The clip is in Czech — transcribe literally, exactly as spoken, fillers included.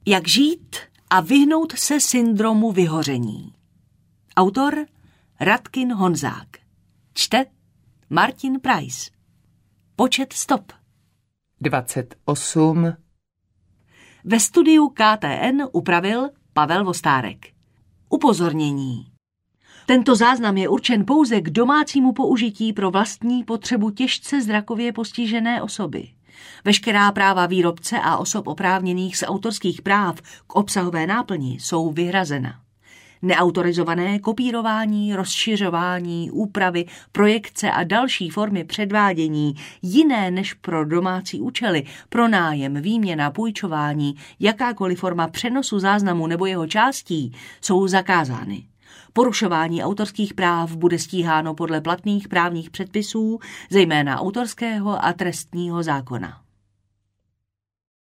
Jak žít a vyhnout se syndromu vyhoření. Autor Radkin Honzák. Čte Martin Preiss. Počet stop dvacet osm. Ve studiu K T N upravil Pavel Vostárek. Upozornění. Tento záznam je určen pouze k domácímu použití pro vlastní potřebu těžce zrakově postižené osoby. Veškerá práva výrobce a osob oprávněných z autorských práv k obsahové náplni jsou vyhrazena. Neautorizované kopírování, rozšiřování, úpravy, projekce a další formy předvádění jiné než pro domácí účely, pronájem, výměna, půjčování, jakákoliv forma přenosu záznamu nebo jeho částí jsou zakázány. Porušování autorských práv bude stíháno podle platných právních předpisů, zejména autorského a trestního zákona.